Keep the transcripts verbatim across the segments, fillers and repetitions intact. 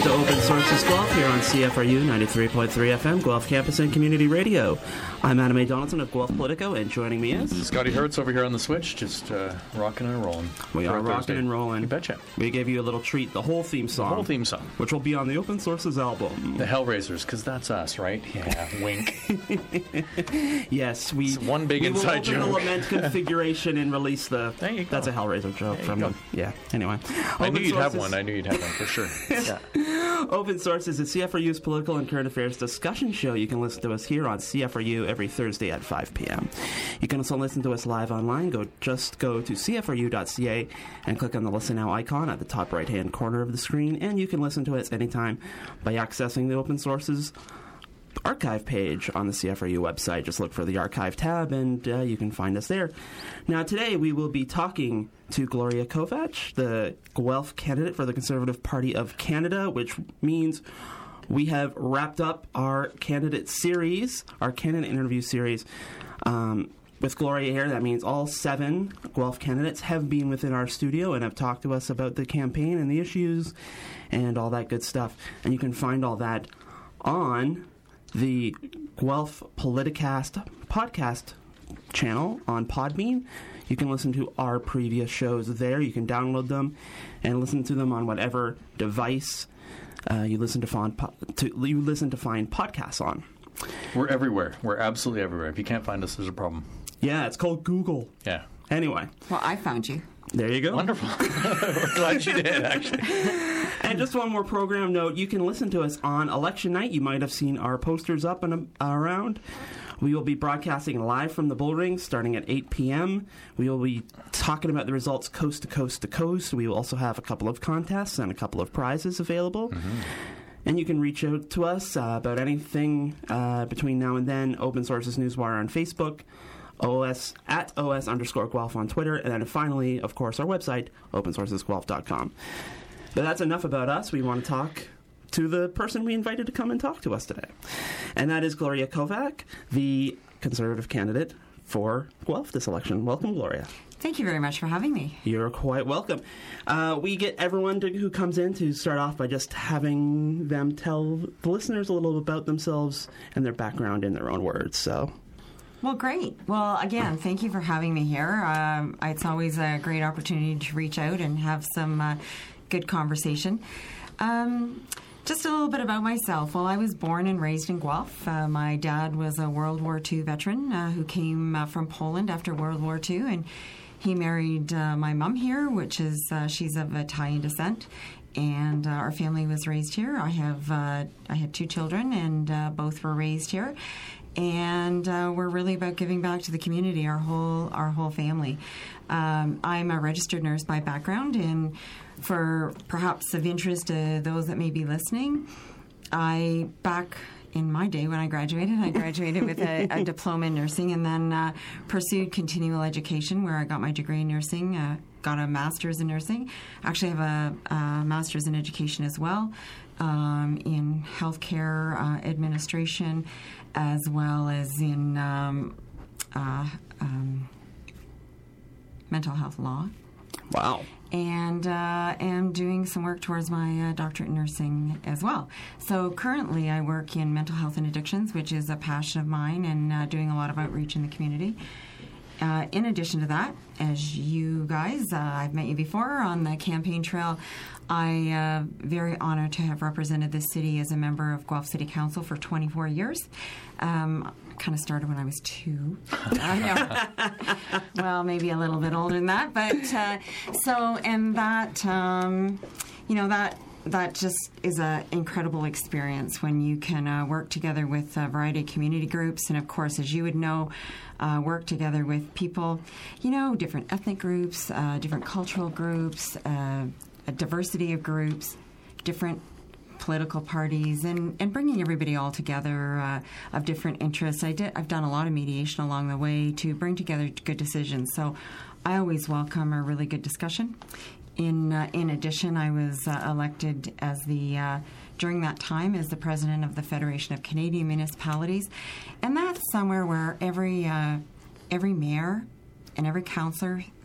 welcome to Open Sources Guelph here on C F R U ninety-three point three F M, Guelph Campus and Community Radio. I'm Adam A. Donaldson of Guelph Politico, and joining me is... Scotty Hertz over here on the switch, just uh, rocking and rolling. We are rocking and rolling. You betcha. We gave you a little treat, the whole theme song. The whole theme song. Which will be on the Open Sources album. The Hellraisers, because that's us, right? Yeah, wink. Yes, we... It's one big we inside will open joke. the lament configuration and release the... There you go. That's a Hellraiser joke there from you them. Yeah, anyway. I Open knew you'd have Sources- one. I knew you'd have one, for sure. Yeah. Open Sources is C F R U's political and current affairs discussion show. You can listen to us here on C F R U every Thursday at five p.m. You can also listen to us live online. Go Just go to C F R U dot C A and click on the Listen Now icon at the top right-hand corner of the screen, and you can listen to us anytime by accessing the Open Sources archive page on the C F R U website. Just look for the archive tab, and uh, you can find us there. Now, today we will be talking to Gloria Kovac, the Guelph candidate for the Conservative Party of Canada, which means we have wrapped up our candidate series, our candidate interview series. Um, with Gloria here, that means all seven Guelph candidates have been within our studio and have talked to us about the campaign and the issues and all that good stuff. And you can find all that on the Guelph Politicast podcast channel on Podbean. You can listen to our previous shows there. You can download them and listen to them on whatever device uh, you listen to find po- to you listen to find podcasts on. We're everywhere. We're absolutely everywhere. If you can't find us, there's a problem. Yeah, it's called Google. Yeah. Anyway. Well, I found you. There you go. Wonderful. We're glad you did, actually. And just one more program note, you can listen to us on election night. You might have seen our posters up and uh, around. We will be broadcasting live from the Bull Ring starting at eight p.m. We will be talking about the results coast to coast to coast. We will also have a couple of contests and a couple of prizes available. Mm-hmm. And you can reach out to us uh, about anything uh, between now and then. Open Sources Newswire on Facebook, O S at O S underscore Guelph on Twitter, and then finally, of course, our website, open sources guelph dot com. But that's enough about us. We want to talk to the person we invited to come and talk to us today. And that is Gloria Kovac, the Conservative candidate for Guelph this election. Welcome, Gloria. Thank you very much for having me. You're quite welcome. Uh, we get everyone to, who comes in to start off by just having them tell the listeners a little about themselves and their background in their own words. So... Well, great. Well, again, thank you for having me here. Um, it's always a great opportunity to reach out and have some uh, good conversation. Um, just a little bit about myself. Well, I was born and raised in Guelph. Uh, my dad was a World War Two veteran uh, who came uh, from Poland after World War Two, and he married uh, my mom here, which is, uh, she's of Italian descent. And uh, our family was raised here. I have uh, I had two children, and uh, both were raised here. And uh, we're really about giving back to the community, our whole our whole family. Um, I'm a registered nurse by background, and for perhaps of interest to those that may be listening, I back in my day when I graduated, I graduated with a, a diploma in nursing, and then uh, pursued continual education, where I got my degree in nursing. Uh, got a master's in nursing. Actually, I have a, a master's in education as well, um, in healthcare uh, administration, as well as in um, uh, um, mental health law. Wow. And uh, am doing some work towards my uh, doctorate in nursing as well. So currently I work in mental health and addictions, which is a passion of mine, and uh, doing a lot of outreach in the community. Uh, in addition to that, as you guys, uh, I've met you before on the campaign trail, I uh, very honored to have represented this city as a member of Guelph City Council for twenty-four years. Um, kind of started when I was two. Uh, no. Well, maybe a little bit older than that, but uh, so and that um, you know that. That just is an incredible experience when you can uh, work together with a variety of community groups, and of course, as you would know, uh, work together with people, you know, different ethnic groups, uh, different cultural groups, uh, a diversity of groups, different political parties, and, and bringing everybody all together uh, of different interests. I did, I've done a lot of mediation along the way to bring together good decisions, so I always welcome a really good discussion. In uh, in addition, I was uh, elected as the uh, during that time as the president of the Federation of Canadian Municipalities, and that's somewhere where every uh, every mayor and every councillor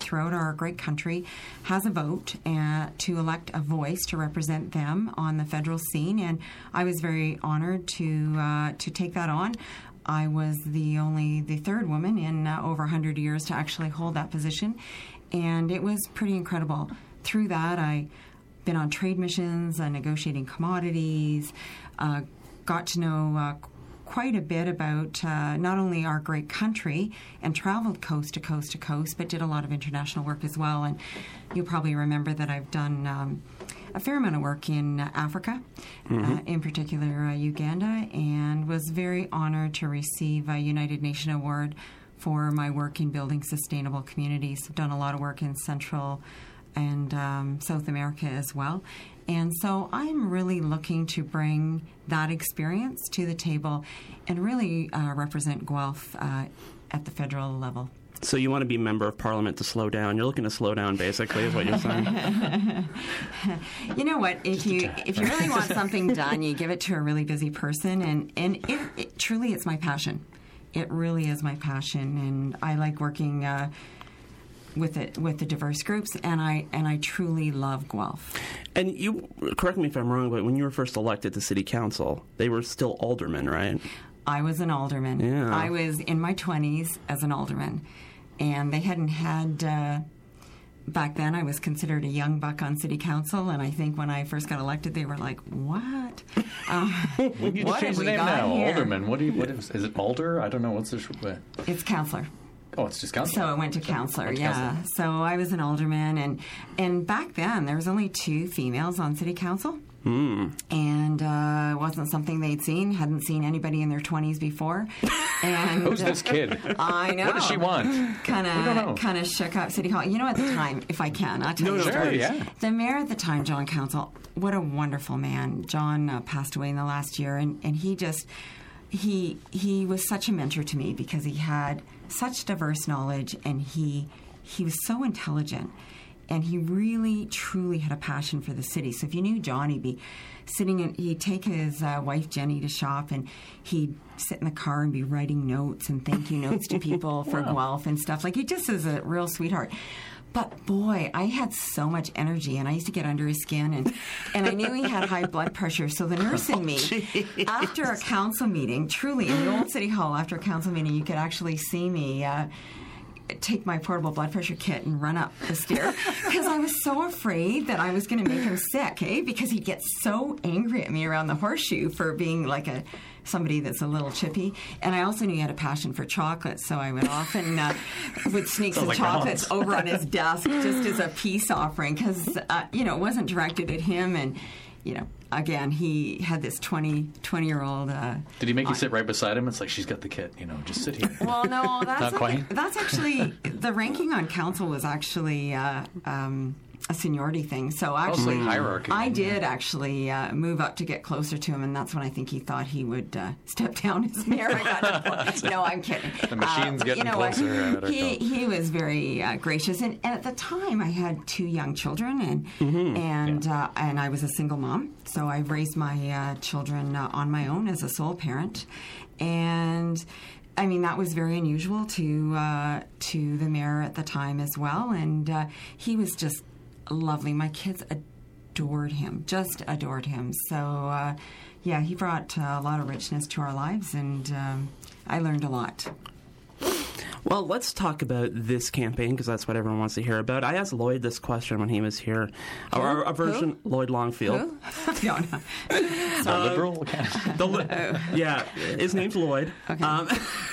throughout our great country has a vote uh, to elect a voice to represent them on the federal scene, and I was very honored to uh, to take that on. I was the only, the third woman in uh, over one hundred years to actually hold that position, and it was pretty incredible. Through that, I've been on trade missions, uh, negotiating commodities, uh, got to know uh, quite a bit about uh, not only our great country and traveled coast to coast to coast, but did a lot of international work as well. And you probably remember that I've done um, a fair amount of work in uh, Africa, mm-hmm. uh, in particular uh, Uganda, and was very honored to receive a United Nations Award for my work in building sustainable communities. I've done a lot of work in Central and um, South America as well. And so I'm really looking to bring that experience to the table and really uh, represent Guelph uh, at the federal level. So you want to be member of parliament to slow down. You're looking to slow down, basically, is what you're saying. You know what? If you if you really want something done, you give it to a really busy person. And, and it, it truly, it's my passion. It really is my passion. And I like working uh, with it with the diverse groups, and I and I truly love Guelph. And you, correct me if I'm wrong, but when you were first elected to city council, they were still aldermen, right? I was an alderman. Yeah. I was in my twenties as an alderman, and they hadn't had. Uh, back then, I was considered a young buck on city council, and I think when I first got elected, they were like, "What? Um, you just what changed have the we name got now, here?" alderman. What do you? What is? Is it alder? I don't know. What's the? Sh- It's councillor. Oh, it's just councillor. So I went to councillor, Went to yeah. councillor. So I was an alderman, and and back then there was only two females on city council, mm. and uh, it wasn't something they'd seen. Hadn't seen anybody in their twenties before. And who's this kid? I know. What does she want? Kind We don't know. of, kind of shook up City Hall. You know, at the time, if I can, I'll tell No, you. no, the Sure, story. yeah. The mayor at the time, John Council, what a wonderful man. John uh, passed away in the last year, and, and he just he he was such a mentor to me because he had such diverse knowledge, and he he was so intelligent, and he really truly had a passion for the city. So if you knew John, he'd be sitting in, he'd take his uh, wife Jenny to shop, and he'd sit in the car and be writing notes and thank you notes to people for Wow. Guelph and stuff. Like, he just is a real sweetheart. But boy, I had so much energy, and I used to get under his skin, and, and I knew he had high blood pressure. So the nurse in me, after a council meeting, truly in the old city hall, after a council meeting, you could actually see me uh, take my portable blood pressure kit and run up the stairs because I was so afraid that I was going to make him sick, eh? Because he'd get so angry at me around the horseshoe for being like a somebody that's a little chippy. And I also knew he had a passion for chocolate, so I would often uh, would sneak Sounds some like chocolates Mom's. over on his desk just as a peace offering because, uh, you know, it wasn't directed at him. And, you know, again, he had this twenty, twenty-year-old... Uh, Did he make you sit right beside him? It's like, she's got the kit, you know, just sit here. Well, no, that's Not like- quite? that's actually the ranking on council was actually uh, um, a seniority thing. So actually, like hierarchy. I did actually uh, move up to get closer to him, and that's when I think he thought he would uh, step down as mayor. I got no, I'm kidding. The machine's uh, getting you know what? closer, I better He go. he was very uh, gracious, and, and at the time I had two young children, and Mm-hmm. and uh, and I was a single mom, so I raised my uh, children uh, on my own as a sole parent, and. I mean, that was very unusual to uh, to the mayor at the time as well, and uh, he was just lovely. My kids adored him, just adored him. So, uh, yeah, he brought uh, a lot of richness to our lives, and um, I learned a lot. Well, let's talk about this campaign because that's what everyone wants to hear about. I asked Lloyd this question when he was here. Who? A, a version, Who? Lloyd Longfield. Who? no, no. The liberal candidate. The li- yeah, his name's Lloyd. Okay. Um,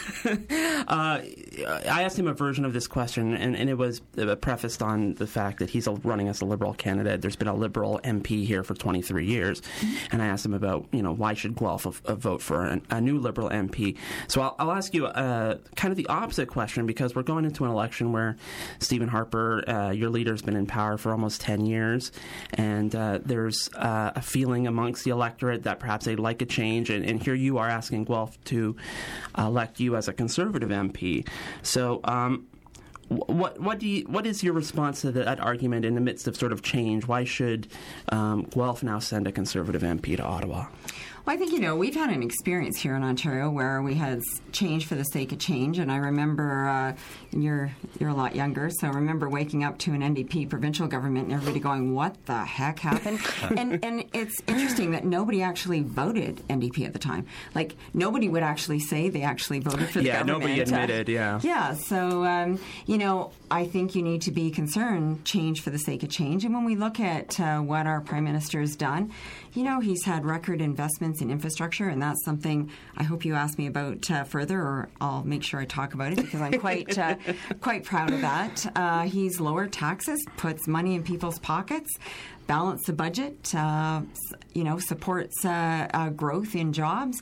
uh, I asked him a version of this question, and, and it was uh, prefaced on the fact that he's running as a liberal candidate. There's been a liberal M P here for twenty-three years, and I asked him about, you know, why should Guelph a, a vote for an, a new liberal M P. So I'll, I'll ask you uh, kind of the opposite question, because we're going into an election where Stephen Harper, uh, your leader, has been in power for almost ten years, and uh, there's uh, a feeling amongst the electorate that perhaps they'd like a change, and, and here you are asking Guelph to elect you as a Conservative M P. So, um, what what do you, what is your response to that argument in the midst of sort of change? Why should um, Guelph now send a Conservative M P to Ottawa? Well, I think, you know, we've had an experience here in Ontario where we had change for the sake of change. And I remember, uh, you're you're a lot younger, so I remember waking up to an N D P provincial government and everybody going, what the heck happened? and and it's interesting that nobody actually voted N D P at the time. Like, nobody would actually say they actually voted for the yeah, government. nobody admitted, uh, yeah. Yeah, so, um, you know, I think you need to be concerned, change for the sake of change. And when we look at uh, what our Prime Minister has done, you know, he's had record investments in infrastructure, and that's something I hope you ask me about uh, further, or I'll make sure I talk about it, because I'm quite uh, quite proud of that. Uh, he's lowered taxes, puts money in people's pockets, balanced the budget, uh, you know, supports uh, uh, growth in jobs.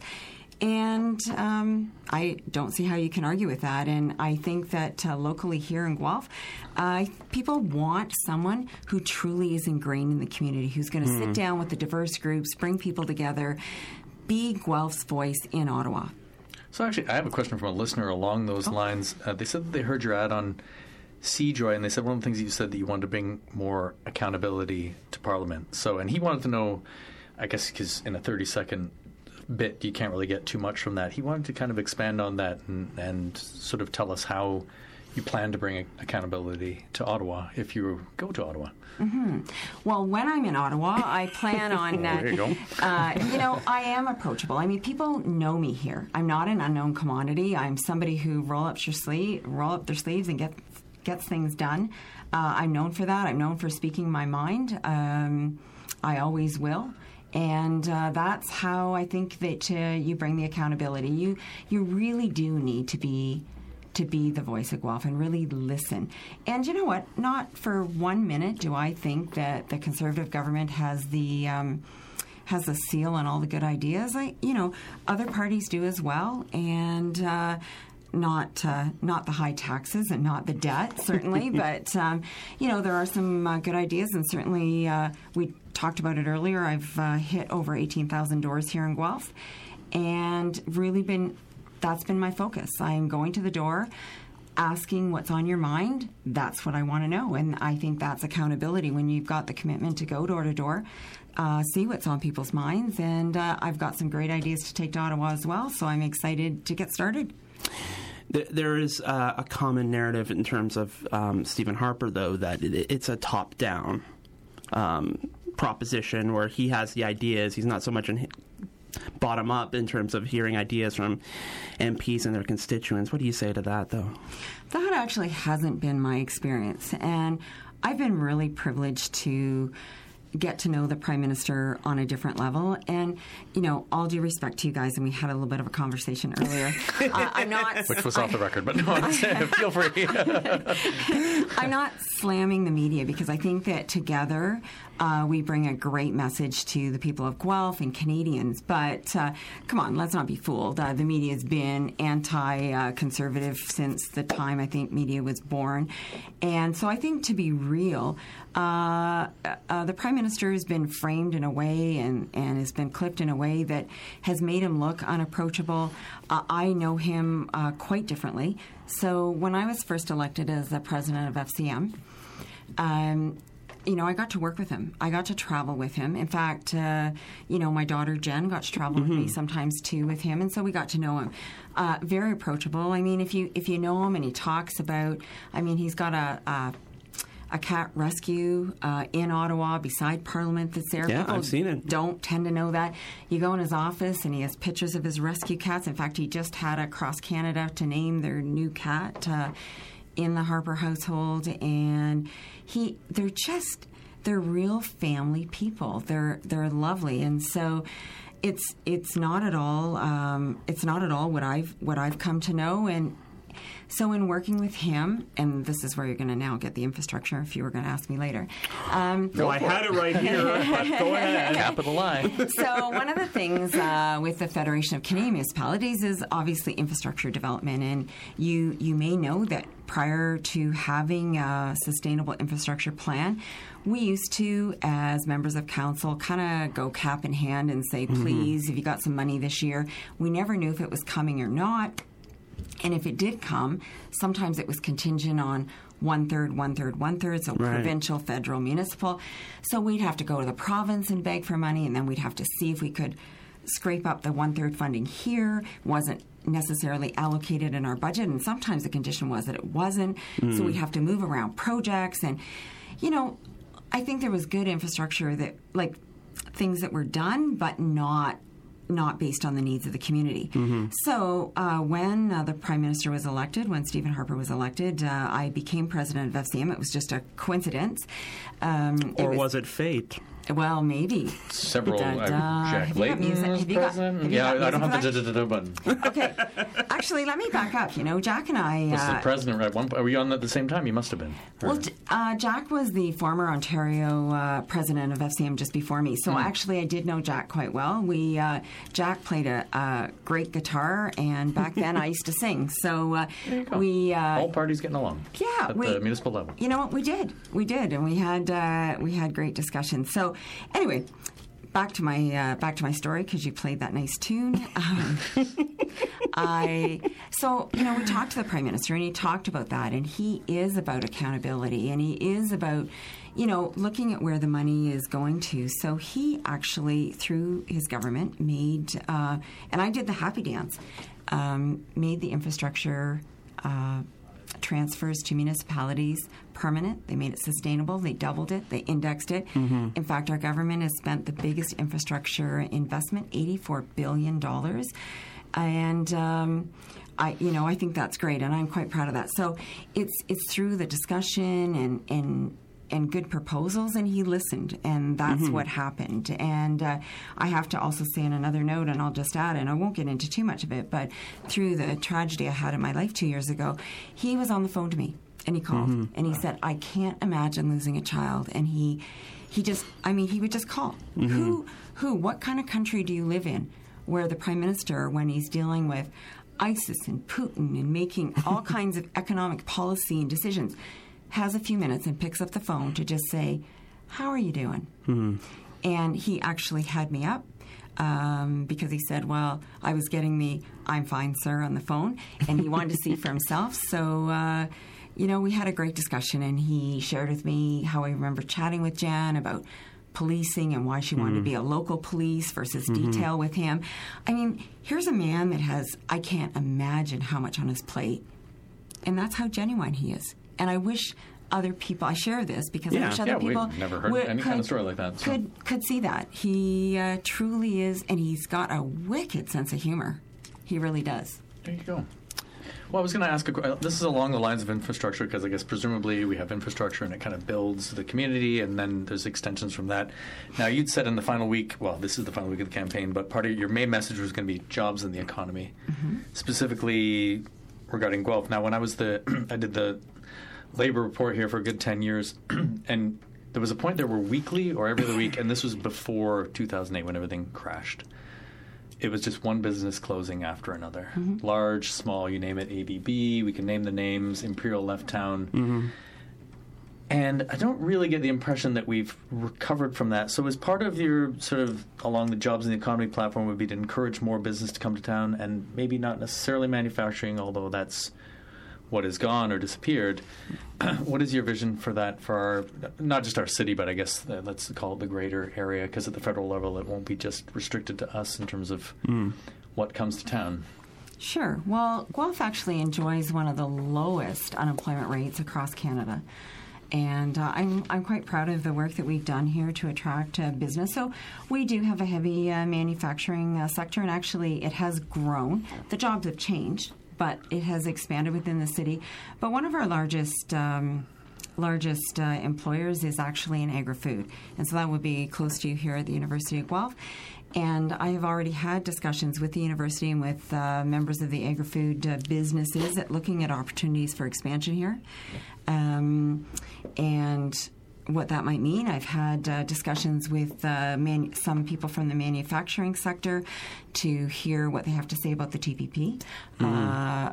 And um, I don't see how you can argue with that. And I think that uh, locally here in Guelph, uh, people want someone who truly is ingrained in the community, who's going to mm. sit down with the diverse groups, bring people together, be Guelph's voice in Ottawa. So actually, I have a question from a listener along those oh. lines. Uh, they said that they heard your ad on Seajoy, and they said one of the things you said that you wanted to bring more accountability to Parliament. So, and he wanted to know, I guess, because in a thirty-second bit, you can't really get too much from that. He wanted to kind of expand on that and, and sort of tell us how you plan to bring accountability to Ottawa if you go to Ottawa. Mm-hmm. Well, when I'm in Ottawa, I plan on... Uh, there you go. uh, you know, I am approachable. I mean, people know me here. I'm not an unknown commodity. I'm somebody who roll up your sleeve, roll up their sleeves and get gets things done. Uh, I'm known for that. I'm known for speaking my mind. Um, I always will. And uh, that's how I think that uh, you bring the accountability. You you really do need to be to be the voice of Guelph and really listen. And you know what? Not for one minute do I think that the Conservative government has the um, has a seal on all the good ideas. I, you know, other parties do as well, and. Uh, Not uh, not the high taxes and not the debt, certainly, but, um, you know, there are some uh, good ideas, and certainly uh, we talked about it earlier. I've uh, hit over eighteen thousand doors here in Guelph, and really been, that's been my focus. I'm going to the door, asking what's on your mind. That's what I want to know, and I think that's accountability when you've got the commitment to go door to door. Uh, see what's on people's minds, and uh, I've got some great ideas to take to Ottawa as well, so I'm excited to get started. There is uh, a common narrative in terms of um, Stephen Harper, though, that it, it's a top-down um, proposition where he has the ideas. He's not so much in bottom-up in terms of hearing ideas from M Ps and their constituents. What do you say to that, though? That actually hasn't been my experience, and I've been really privileged to get to know the Prime Minister on a different level. And, you know, all due respect to you guys, and we had a little bit of a conversation earlier. uh, I'm not... Which was I, off the record, but no, feel free. I'm not slamming the media, because I think that together uh, we bring a great message to the people of Guelph and Canadians. But, uh, come on, let's not be fooled. Uh, the media has been anti-conservative since the time I think media was born. And so I think, to be real, uh, uh, the Prime Minister has been framed in a way and, and has been clipped in a way that has made him look unapproachable. Uh, I know him uh, quite differently. So when I was first elected as the president of F C M, um, you know, I got to work with him. I got to travel with him. In fact, uh, you know, my daughter Jen got to travel mm-hmm. with me sometimes too with him, and so we got to know him. Uh, very approachable. I mean, if you if you know him and he talks about, I mean, he's got a. a A cat rescue uh, in Ottawa beside Parliament that's there. Yeah, People I've seen it. Don't tend to know that. You go in his office and he has pictures of his rescue cats. In fact, he just had across Canada to name their new cat uh, in the Harper household, and he they're just they're real family people. They're they're lovely, and so. It's it's not at all um, it's not at all what I've what I've come to know. And so in working with him, and this is where you're going to now get the infrastructure if you were going to ask me later. Um, no, I had it right here, but go ahead. Capital I. So one of the things uh, with the Federation of Canadian Municipalities is obviously infrastructure development. And you, you may know that prior to having a sustainable infrastructure plan, we used to, as members of council, kind of go cap in hand and say, please, mm-hmm. if you got some money this year. We never knew if it was coming or not. And if it did come, sometimes it was contingent on one-third, one-third, one-third, so right. provincial, federal, municipal. So we'd have to go to the province and beg for money, and then we'd have to see if we could scrape up the one-third funding here, wasn't necessarily allocated in our budget, and sometimes the condition was that it wasn't, mm. so we'd have to move around projects. And, you know, I think there was good infrastructure that, like, things that were done, but not not based on the needs of the community. Mm-hmm. So uh, when uh, the Prime Minister was elected, when Stephen Harper was elected, uh, I became president of F C M. It was just a coincidence. Um, or it was, was it fate? Well, maybe. Several. Da, da. Uh, Jack Layton president. Yeah, I don't have the da-da-da button. Okay. Actually, let me back up. You know, Jack and I... Was uh, the president at one point? Were you on at the same time? You must have been. Well, uh, Jack was the former Ontario uh, president of F C M just before me. So mm. actually, I did know Jack quite well. We uh, Jack played a, a great guitar, and back then I used to sing. So uh, we... Uh, All parties getting along. Yeah. At we, the municipal level. You know what? We did. We did. And we had, uh, we had great discussions. So anyway... Back to my uh, back to my story, because you played that nice tune. Um, I so you know we talked to the Prime Minister, and he talked about that, and he is about accountability, and he is about you know looking at where the money is going to. So he actually, through his government, made uh, and I did the happy dance, um, made the infrastructure Uh, transfers to municipalities permanent. They made it sustainable. They doubled it. They indexed it. Mm-hmm. In fact, our government has spent the biggest infrastructure investment, eighty-four billion dollars. And um, I, you know, I think that's great, and I'm quite proud of that. So it's it's through the discussion and and and good proposals, and he listened, and that's mm-hmm. what happened. And uh, I have to also say on another note, and I'll just add, and I won't get into too much of it, but through the tragedy I had in my life two years ago, he was on the phone to me, and he called, mm-hmm. and he said, I can't imagine losing a child. And he he just, I mean, he would just call. Mm-hmm. Who, who, what kind of country do you live in where the Prime Minister, when he's dealing with ISIS and Putin and making all kinds of economic policy and decisions, has a few minutes and picks up the phone to just say, how are you doing? Mm-hmm. And he actually had me up um, because he said, well, I was getting the I'm fine, sir, on the phone, and he wanted to see for himself. So, uh, you know, we had a great discussion, and he shared with me how I remember chatting with Jan about policing and why she wanted mm-hmm. to be a local police versus mm-hmm. detail with him. I mean, here's a man that has, I can't imagine how much on his plate, and that's how genuine he is. And I wish other people, I share this because yeah. I wish other yeah, people we've never heard would, any could, kind of story like that. So. Could, could see that. He uh, truly is, and he's got a wicked sense of humor. He really does. There you go. Well, I was going to ask, a, this is along the lines of infrastructure, because I guess presumably we have infrastructure and it kind of builds the community, and then there's extensions from that. Now, you'd said in the final week, well, this is the final week of the campaign, but part of your main message was going to be jobs in the economy, mm-hmm. specifically regarding Guelph. Now, when I was the, I did the labor report here for a good ten years, and there was a point there where weekly or every other week, and this was before two thousand eight when everything crashed. It was just one business closing after another. Mm-hmm. Large, small, you name it, A B B, we can name the names, Imperial left town. Mm-hmm. And I don't really get the impression that we've recovered from that. So as part of your sort of along the jobs in the economy platform would be to encourage more business to come to town, and maybe not necessarily manufacturing, although that's what is gone or disappeared. What is your vision for that for our, not just our city, but I guess uh, let's call it the greater area, because at the federal level it won't be just restricted to us in terms of mm. what comes to town? Sure. Well, Guelph actually enjoys one of the lowest unemployment rates across Canada. And uh, I'm I'm quite proud of the work that we've done here to attract uh, business. So we do have a heavy uh, manufacturing uh, sector, and actually it has grown. The jobs have changed, but it has expanded within the city. But one of our largest um, largest uh, employers is actually in agri-food, and so that would be close to you here at the University of Guelph. And I have already had discussions with the university and with uh, members of the agri-food uh, businesses at looking at opportunities for expansion here. Um, and what that might mean, I've had uh, discussions with uh, man- some people from the manufacturing sector to hear what they have to say about the T P P. Mm-hmm. Uh,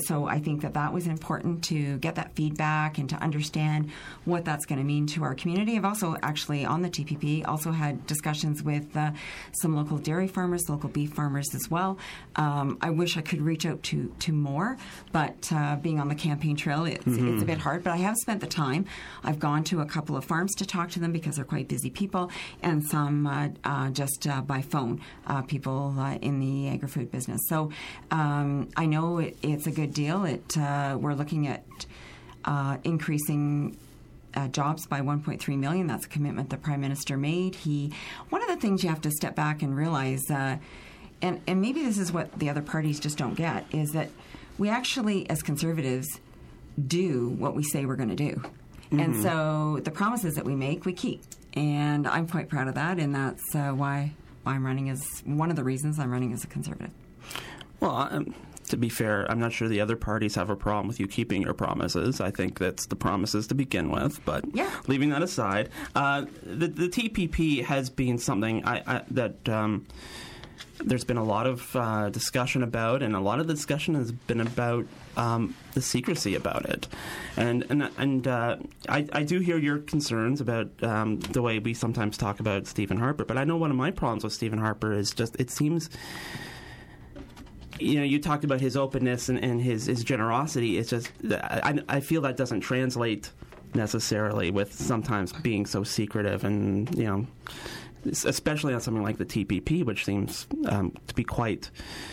so I think that that was important to get that feedback and to understand what that's going to mean to our community. I've also actually, on the T P P, also had discussions with uh, some local dairy farmers, local beef farmers as well. Um, I wish I could reach out to, to more, but uh, being on the campaign trail, it's, mm-hmm. it's a bit hard. But I have spent the time. I've gone to a couple of farms to talk to them because they're quite busy people, and some uh, uh, just uh, by phone, uh, people uh, in the agri-food business. So um, I know it, it's a good deal. It uh, we're looking at uh, increasing Uh, jobs by one point three million. That's a commitment the Prime Minister made. He, one of the things you have to step back and realize, uh, and, and maybe this is what the other parties just don't get, is that we actually, as Conservatives, do what we say we're going to do. Mm-hmm. And so the promises that we make, we keep. And I'm quite proud of that, and that's uh, why I'm running as, one of the reasons I'm running as a Conservative. Well, um to be fair, I'm not sure the other parties have a problem with you keeping your promises. I think that's the promises to begin with. But yeah. leaving that aside, uh, the, the T P P has been something I, I, that um, there's been a lot of uh, discussion about, and a lot of the discussion has been about um, the secrecy about it. And and, and uh, I, I do hear your concerns about um, the way we sometimes talk about Stephen Harper, but I know one of my problems with Stephen Harper is just it seems... You know, you talked about his openness and, and his, his generosity. It's just, I, I feel that doesn't translate necessarily with sometimes being so secretive and, you know, especially on something like the T P P, which seems um, to be quite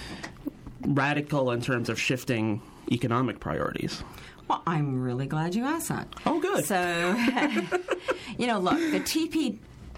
radical in terms of shifting economic priorities. Well, I'm really glad you asked that. Oh, good. So, you know, look, the T P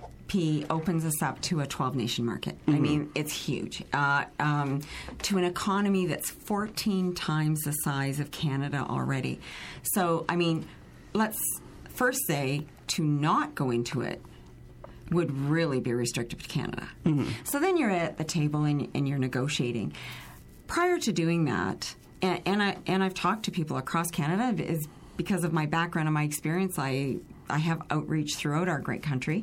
P opens us up to a twelve-nation market. Mm-hmm. I mean, it's huge. Uh, um, to an economy that's fourteen times the size of Canada already. So, I mean, let's first say to not go into it would really be restrictive to Canada. Mm-hmm. So then you're at the table and, and you're negotiating. Prior to doing that, and, and, I, and I've talked to people across Canada, is because of my background and my experience, I, I have outreach throughout our great country.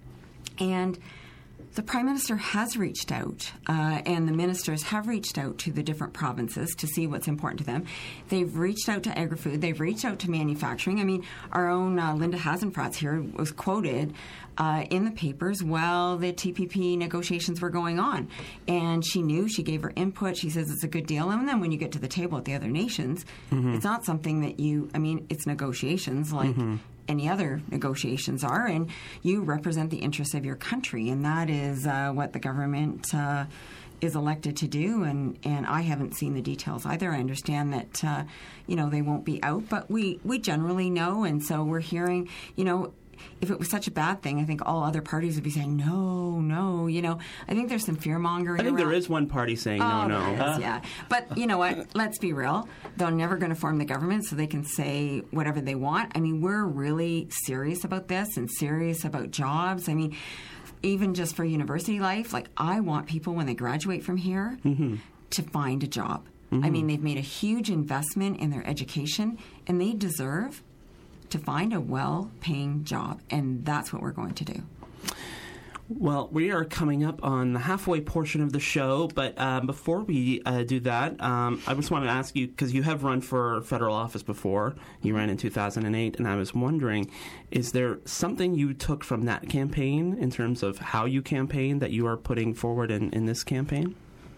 And the Prime Minister has reached out, uh, and the ministers have reached out to the different provinces to see what's important to them. They've reached out to agri-food. They've reached out to manufacturing. I mean, our own uh, Linda Hasenfratz here was quoted uh, in the papers while the T P P negotiations were going on. And she knew, she gave her input. She says it's a good deal. And then when you get to the table at the other nations, mm-hmm. it's not something that you, I mean, it's negotiations like... Mm-hmm. any other negotiations are, and you represent the interests of your country, and that is uh, what the government uh, is elected to do, and, and I haven't seen the details either. I understand that, uh, you know, they won't be out, but we, we generally know, and so we're hearing, you know, if it was such a bad thing, I think all other parties would be saying, no, no, you know. I think there's some fear-mongering I think around. there is one party saying oh, no, no. There is, yeah. But you know what? Let's be real. They're never going to form the government, so they can say whatever they want. I mean, we're really serious about this and serious about jobs. I mean, even just for university life, like I want people when they graduate from here mm-hmm. to find a job. Mm-hmm. I mean, they've made a huge investment in their education, and they deserve to find a well-paying job, and that's what we're going to do. Well, we are coming up on the halfway portion of the show, but um, before we uh, do that, um, I just want to ask you, because you have run for federal office before. You ran in two thousand eight, and I was wondering, is there something you took from that campaign in terms of how you campaigned that you are putting forward in, in this campaign?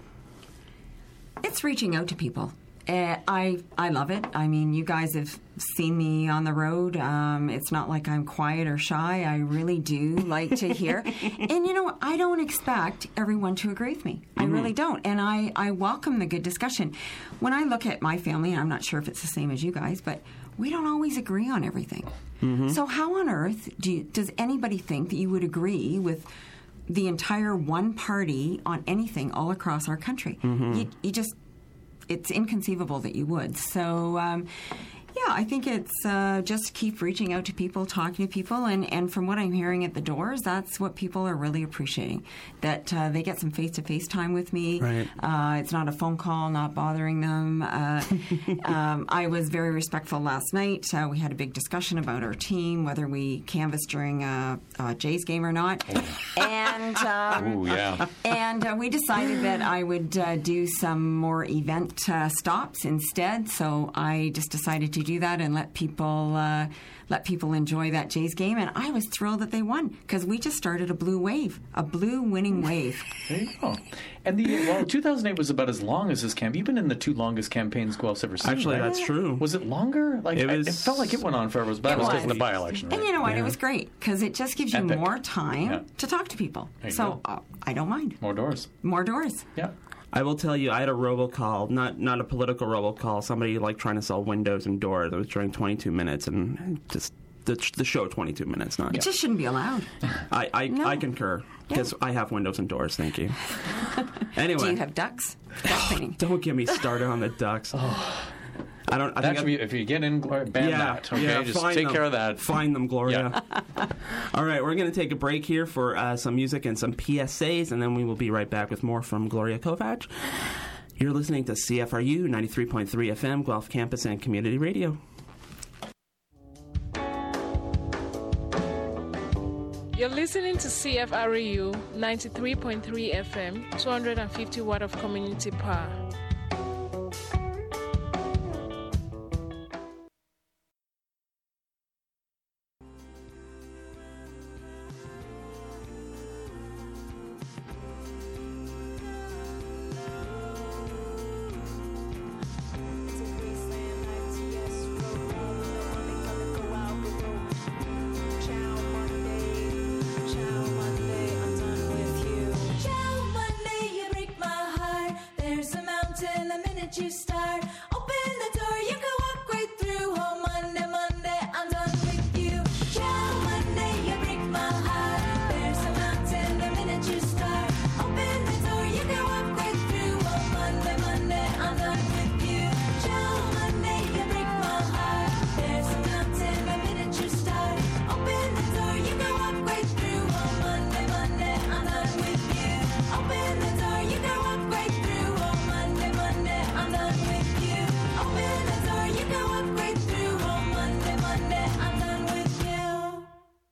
It's reaching out to people. Uh, I I love it. I mean, you guys have seen me on the road. Um, it's not like I'm quiet or shy. I really do like to hear. And, you know, I don't expect everyone to agree with me. I mm-hmm. really don't. And I, I welcome the good discussion. When I look at my family, and I'm not sure if it's the same as you guys, but we don't always agree on everything. Mm-hmm. So how on earth do you, does anybody think that you would agree with the entire one party on anything all across our country? Mm-hmm. You, you just... It's inconceivable that you would. So, um, Yeah, I think it's uh, just keep reaching out to people, talking to people, and, and from what I'm hearing at the doors, that's what people are really appreciating, that uh, they get some face-to-face time with me. Right. Uh, it's not a phone call, not bothering them. Uh, um, I was very respectful last night. Uh, we had a big discussion about our team, whether we canvassed during a, a Jays game or not. And um, Ooh, yeah. and uh, we decided that I would uh, do some more event uh, stops instead. So I just decided to do that and let people uh, let people enjoy that Jays game. And I was thrilled that they won because we just started a blue wave, a blue winning wave. There you go. And the well, two thousand eight was about as long as this campaign. You've been in the two longest campaigns Guelph's ever seen. Actually, right? that's true. Was it longer? Like It I- was- it felt like it went on forever. It was bad. It It was because of was. the by-election, right? And you know what? Yeah. It was great because it just gives you Epic. more time Yeah. to talk to people. There you So go. uh, I don't mind. More doors. More doors. Yeah. I will tell you, I had a robocall, not not a political robocall, somebody like trying to sell windows and doors. It was during twenty-two minutes, and just the, the show twenty-two minutes, not. It just shouldn't be allowed. I I, No. I concur because I have windows and doors. Thank you. Anyway, Do you have ducks? Duck painting. don't get me started on the Ducks. I don't. I That think should I- be, if you get in, ban that. Okay, yeah, just find take them. care of that. Find them, Gloria. All right, we're going to take a break here for uh, some music and some P S As, and then we will be right back with more from Gloria Kovac. You're listening to C F R U ninety-three point three F M, Guelph Campus and Community Radio. You're listening to C F R U ninety-three point three F M, two hundred fifty watt of community power. You start, open the door, you can walk right through. Oh, Monday, Monday, I'm done with you. Yeah, Monday, you break my heart. There's a mountain the minute you start. Open the door, you can walk right through. Oh, Monday, Monday, I'm done with you. Yeah, Monday, you break my heart. There's a mountain the minute you start. Open the door, you can walk right through. Oh, Monday, Monday, I'm done with you. Open the door, you can walk right through. Oh, Monday, Monday, I'm done with you. Open the door, you can walk right through. Oh, Monday, Monday, I'm done with you.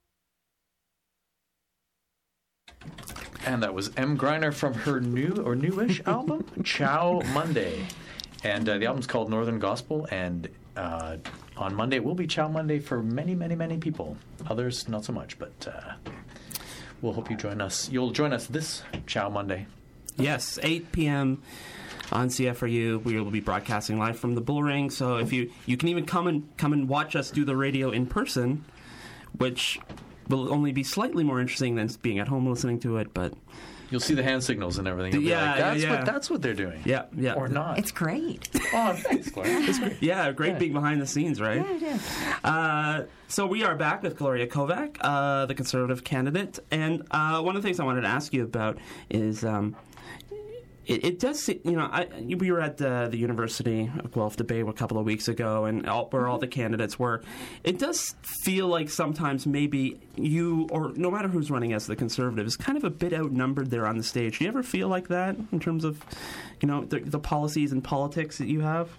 And that was M. Griner from her new or newish album, Chow Monday. And uh, the album's called Northern Gospel. And uh, on Monday, it will be Chow Monday for many, many, many people. Others, not so much. But uh, we'll hope you join us. You'll join us this Chow Monday. Yes, eight p.m. on C F R U. We will be broadcasting live from the Bull Ring. So if you you can even come and come and watch us do the radio in person, which will only be slightly more interesting than being at home listening to it. But You'll see the hand signals and everything. You'll be Yeah, like, yeah, that's yeah. what that's what they're doing. yeah, yeah, Or not. It's great. Oh, thanks, Gloria. yeah, great Yeah. being behind the scenes, right? Yeah, it is. Uh, so we are back with Gloria Kovac, uh, the Conservative candidate, and uh, one of the things I wanted to ask you about is um, it, it does, se- you know, I, we were at the, the University of Guelph debate a couple of weeks ago, and all, where all the candidates were. It does feel like sometimes maybe you, or no matter who's running as the Conservative, is kind of a bit outnumbered there on the stage. Do you ever feel like that in terms of, you know, the, the policies and politics that you have?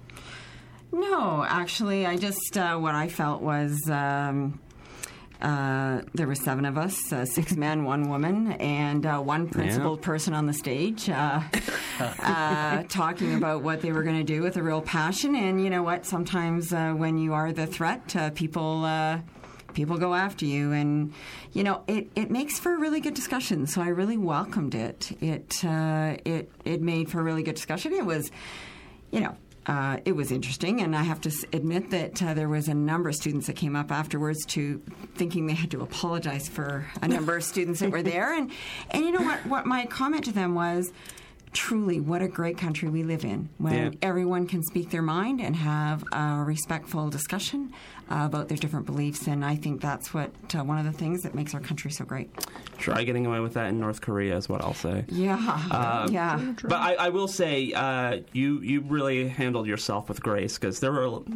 No, actually, I just, uh, what I felt was um, uh, there were seven of us, uh, six men, one woman, and uh, one principled person on the stage uh, uh, talking about what they were going to do with a real passion. And you know what? Sometimes uh, when you are the threat, uh, people... Uh, People go after you, and you know it, it makes for a really good discussion. So I really welcomed it. It uh, it it made for a really good discussion. It was, you know, uh, it was interesting, and I have to s- admit that uh, there was a number of students that came up afterwards to thinking they had to apologize for a number of students that were there, and and you know what? What my comment to them was, truly, what a great country we live in when Yeah. everyone can speak their mind and have a respectful discussion uh, about their different beliefs. And I think that's what uh, one of the things that makes our country so great. Try getting away with that in North Korea is what I'll say. Yeah, Uh, yeah. But I, I will say, uh, you you really handled yourself with grace, because there were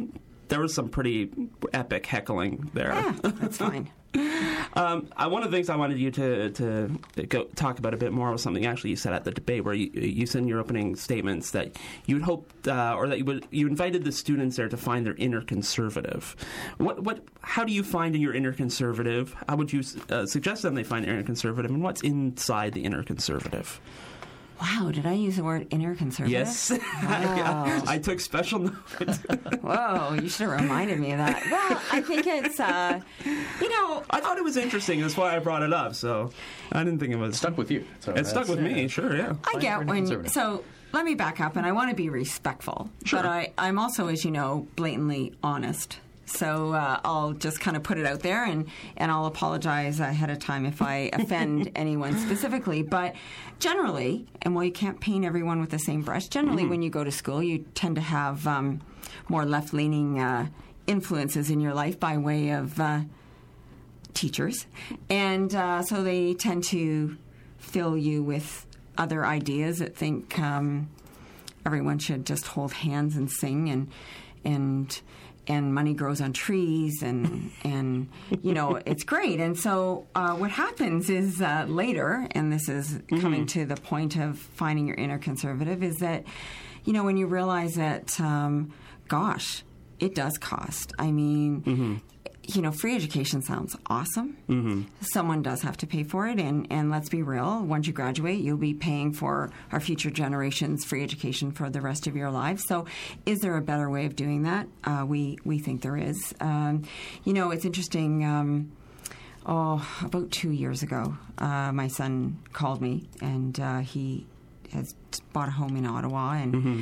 there was some pretty epic heckling there. Yeah, that's fine. Um, I, one of the things I wanted you to to go talk about a bit more was something actually you said at the debate, where you, you said in your opening statements that you would hope, uh, or that you would you invited the students there to find their inner conservative. What what? How do you find in your inner conservative? How would you uh, suggest them they find inner conservative, and what's inside the inner conservative? Wow, did I use the word inner conservative? Yes. Wow. I took special note. Whoa, you should have reminded me of that. Well, I think it's, uh, you know... I thought it was interesting. That's why I brought it up. So I didn't think it was... It stuck with you. So it stuck with yeah. me, sure, yeah. I get Fine, when... conservative. So let me back up, and I want to be respectful. Sure. But I, I'm also, as you know, blatantly honest. So uh, I'll just kind of put it out there, and, and I'll apologize ahead of time if I offend anyone specifically. But generally, and while you can't paint everyone with the same brush, generally Mm-hmm. when you go to school, you tend to have um, more left-leaning uh, influences in your life by way of uh, teachers. And uh, so they tend to fill you with other ideas that think um, everyone should just hold hands and sing and and and money grows on trees, and and you know it's great. And so uh, what happens is uh, later, and this is coming to the point of finding your inner conservative, is that you know when you realize that, um, gosh, it does cost. I mean. Mm-hmm. You know, free education sounds awesome. Mm-hmm. Someone does have to pay for it, and, and let's be real, once you graduate, you'll be paying for our future generations' free education for the rest of your lives. So is there a better way of doing that? Uh, we, we think there is. Um, you know, it's interesting. Um, oh, about two years ago, uh, my son called me, and uh, he has bought a home in Ottawa, and mm-hmm.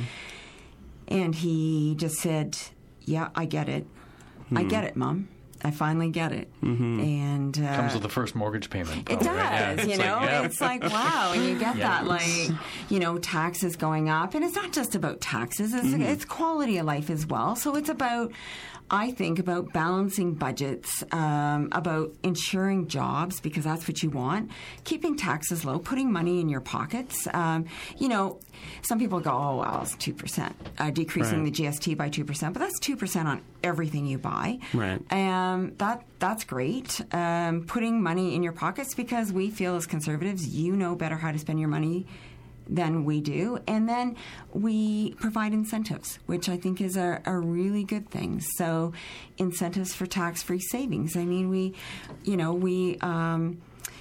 and he just said, yeah, I get it. Mm-hmm. I get it, Mom. I finally get it. Mm-hmm. And uh, comes with the first mortgage payment. It probably, does, right? yeah. you It's know. like, yeah. It's like, wow, and you get Yeah. that, like, you know, taxes going up, and it's not just about taxes; it's, Mm-hmm. it's quality of life as well. So it's about, I think, about balancing budgets, um, about ensuring jobs because that's what you want, keeping taxes low, putting money in your pockets. Um, you know, some people go, oh, well, it's two percent, uh, decreasing Right. the G S T by two percent, but that's two percent on everything you buy. Right. Um, that that's great. Um, putting money in your pockets because we feel as conservatives, you know better how to spend your money than we do. And then we provide incentives, which I think is a, a really good thing. So incentives for tax-free savings. I mean, we, you know, we, um,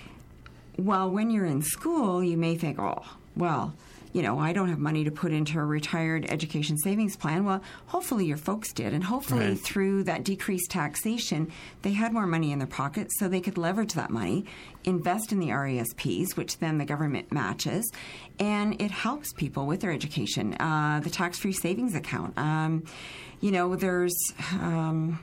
well, when you're in school, you may think, oh, well, you know, I don't have money to put into a retired education savings plan. Well, hopefully your folks did. And hopefully Right. through that decreased taxation, they had more money in their pockets so they could leverage that money, invest in the R E S Ps, which then the government matches, and it helps people with their education. Uh, the tax-free savings account. Um, you know, there's... Um,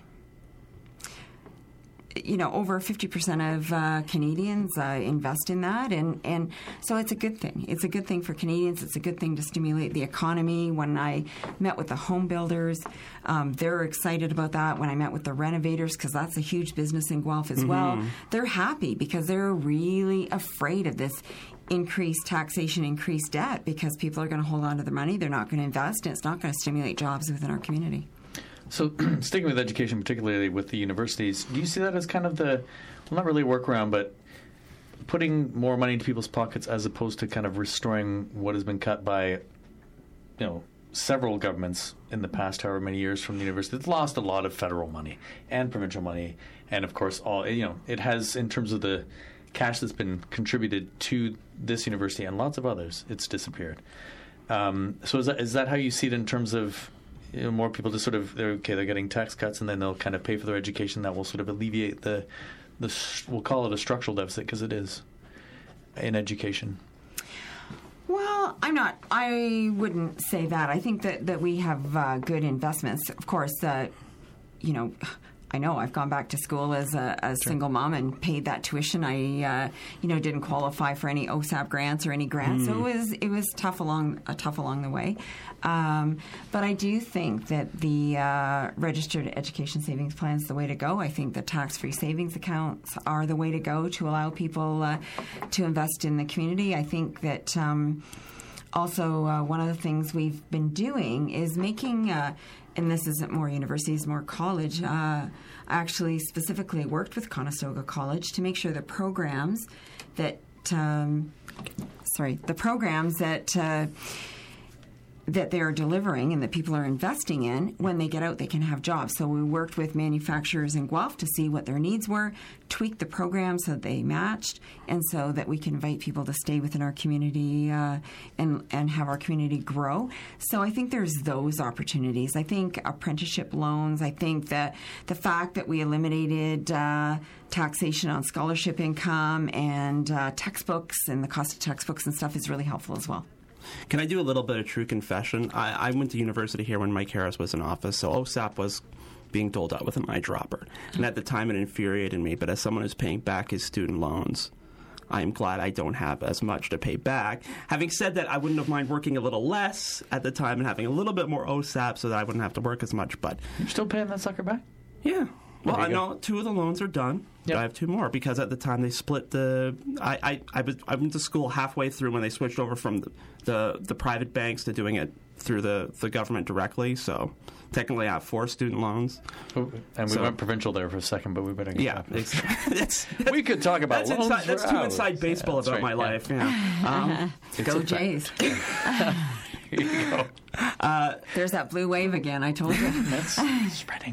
you know, over fifty percent of uh, Canadians uh, invest in that. And, and so it's a good thing. It's a good thing for Canadians. It's a good thing to stimulate the economy. When I met with the home builders, um, they're excited about that. When I met with the renovators, because that's a huge business in Guelph as well, they're happy because they're really afraid of this increased taxation, increased debt, because people are going to hold on to their money. They're not going to invest, and it's not going to stimulate jobs within our community. So, sticking with education, particularly with the universities, do you see that as kind of the, well, not really a workaround, but putting more money into people's pockets as opposed to kind of restoring what has been cut by, you know, several governments in the past however many years from the university? It's lost a lot of federal money and provincial money, and of course, all, you know, it has, in terms of the cash that's been contributed to this university and lots of others, it's disappeared. Um, so is that, is that how you see it in terms of, you know, more people just sort of, they're okay, they're getting tax cuts, and then they'll kind of pay for their education. That will sort of alleviate the, the we'll call it a structural deficit, because it is in education. Well, I'm not, I wouldn't say that. I think that, that we have uh, good investments. Of course, uh, you know, I know I've gone back to school as a, a Sure. single mom and paid that tuition. I, uh, you know, didn't qualify for any O S A P grants or any grants, so it was it was tough along uh, tough along the way. Um, but I do think that the uh, registered education savings plan is the way to go. I think the tax-free savings accounts are the way to go to allow people uh, to invest in the community. I think that. Um, Also, uh, one of the things we've been doing is making uh, and this isn't more universities, more college, uh, I actually specifically worked with Conestoga College to make sure the programs that, um, sorry, the programs that uh, that they're delivering and that people are investing in, when they get out, they can have jobs. So we worked with manufacturers in Guelph to see what their needs were, tweak the program so that they matched, and so that we can invite people to stay within our community uh, and, and have our community grow. So I think there's those opportunities. I think apprenticeship loans, I think that the fact that we eliminated uh, taxation on scholarship income and uh, textbooks and the cost of textbooks and stuff is really helpful as well. Can I do a little bit of true confession? I, I went to university here when Mike Harris was in office, so O S A P was being doled out with an eyedropper. And at the time, it infuriated me. But as someone who's paying back his student loans, I'm glad I don't have as much to pay back. Having said that, I wouldn't have mind working a little less at the time and having a little bit more O S A P so that I wouldn't have to work as much. But You're still paying that sucker back? yeah. Well, There I you go. know two of the loans are done, but Yep. I have two more because at the time they split the. I I, I, was, I went to school halfway through when they switched over from the, the the private banks to doing it through the, the government directly. So technically, I have four student loans. Oh, and we So- went provincial there for a second, but we better get Yeah, back. it's, that's, We could talk about that's loans inside, that's for too hours. inside baseball Yeah, that's about right, my yeah. life. Yeah. Um, it's Go a- Jays. Here you go. There's that blue wave again, I told you. That's spreading.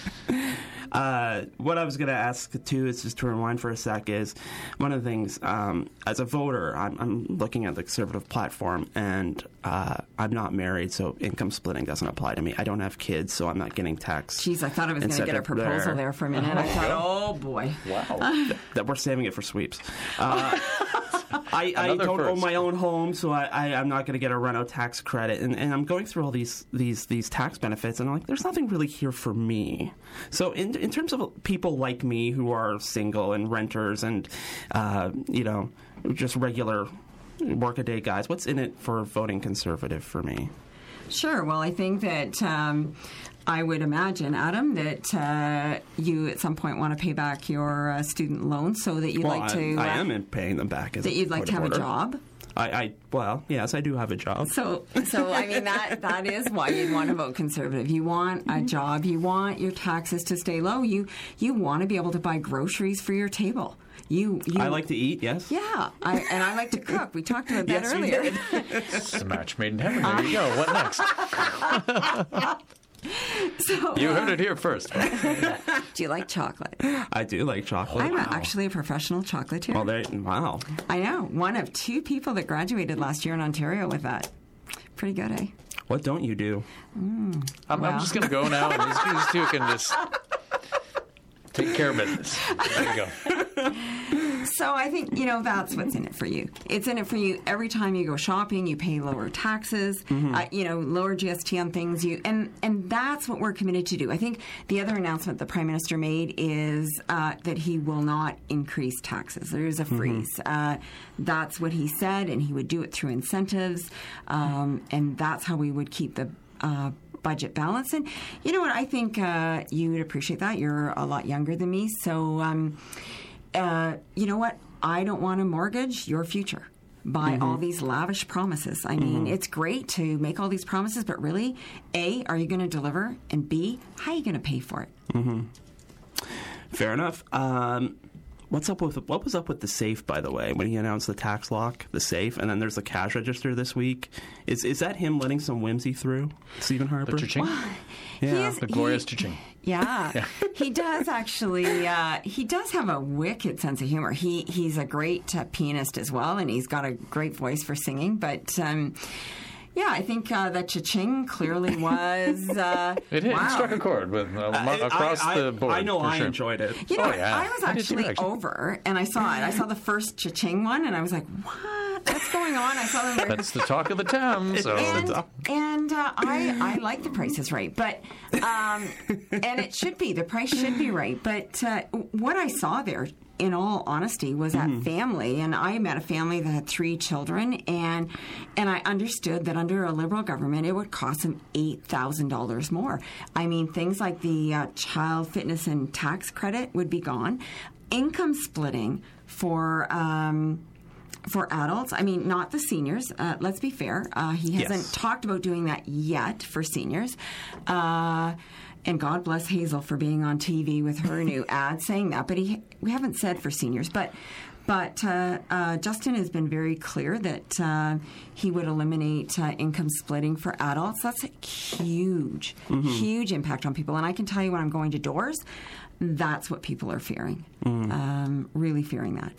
Uh, what I was going to ask too is just to rewind for a sec is one of the things um, as a voter I'm, I'm looking at the Conservative platform and uh, I'm not married, so income splitting doesn't apply to me. I don't have kids, so I'm not getting taxed. Jeez, I thought I was going to get a incentive proposal there for a minute. I thought, oh boy. Wow. That we're saving it for sweeps. Uh, I, I Another don't own first. my own home, so I, I, I'm not going to get a reno tax credit. And, and I'm going through all these, these these tax benefits, and I'm like, there's nothing really here for me. So in in terms of people like me who are single and renters and, uh, you know, just regular workaday guys, what's in it for voting Conservative for me? Sure. Well, I think that um, I would imagine, Adam, that uh, you at some point want to pay back your uh, student loans so that you'd Well, like I, to. I uh, am in paying them back. As that you'd like to have a voter. job. I, I well, yes, I do have a job. So, so I mean that that is why you'd want to vote Conservative. You want a job. You want your taxes to stay low. You you want to be able to buy groceries for your table. You, you I like to eat. Yes. Yeah, I, and I like to cook. We talked about that Yes, we earlier. did. It's a match made in heaven. There you go. What next? So, You uh, heard it here first. do you like chocolate? I do like chocolate. I'm actually a professional chocolatier. Well, there. Wow. I know. One of two people that graduated last year in Ontario with that. Pretty good, eh? What don't you do? I'm, I'm Wow. just going to go now, and these, these two can just take care of business. There you go. So I think, you know, that's what's in it for you. It's in it for you every time you go shopping, you pay lower taxes, uh, you know, lower G S T on things. You and, and that's what we're committed to do. I think the other announcement the Prime Minister made is uh, that he will not increase taxes. There is a freeze. Uh, that's what he said, and he would do it through incentives, um, and that's how we would keep the uh, budget balance. And you know what? I think uh, you would appreciate that. You're a lot younger than me, so... Um, Uh, you know what? I don't want to mortgage your future by all these lavish promises. I mean, it's great to make all these promises, but really, A, are you going to deliver? And B, how are you going to pay for it? Fair enough. Um, what's up with what was up with the safe? By the way, when he announced the tax lock, the safe, and then there's the cash register this week. Is is that him letting some whimsy through, Stephen Harper? The cha-ching? He Yeah. is- The glorious he- cha-ching. Yeah, he does actually. Uh, he does have a wicked sense of humor. He he's a great uh, pianist as well, and he's got a great voice for singing. But um, yeah, I think uh, that cha-ching clearly was. Uh, It hit. wow. It struck a chord with uh, I- across I, the board. I know for I sure. enjoyed it. You know, Oh, what? yeah. I was I did too, actually, actually. over, and I saw it. I saw the first cha-ching one, and I was like, "What? What's going on?" I saw them. there. That's the talk of the town. So and and uh, I I like the Price is Right, but um, and it should be the price should be right. But uh, what I saw there, in all honesty, was that family, and I met a family that had three children, and and I understood that under a Liberal government, it would cost them eight thousand dollars more. I mean, things like the uh, child fitness and tax credit would be gone, income splitting for. Um, for adults. I mean, not the seniors. Uh, let's be fair. Uh, he hasn't Yes. talked about doing that yet for seniors. Uh, and God bless Hazel for being on T V with her new ad saying that. But he, we haven't said for seniors. But but uh, uh, Justin has been very clear that uh, he would eliminate uh, income splitting for adults. That's a huge, Mm-hmm. huge impact on people. And I can tell you when I'm going to doors, that's what people are fearing. Mm. Um, really fearing that.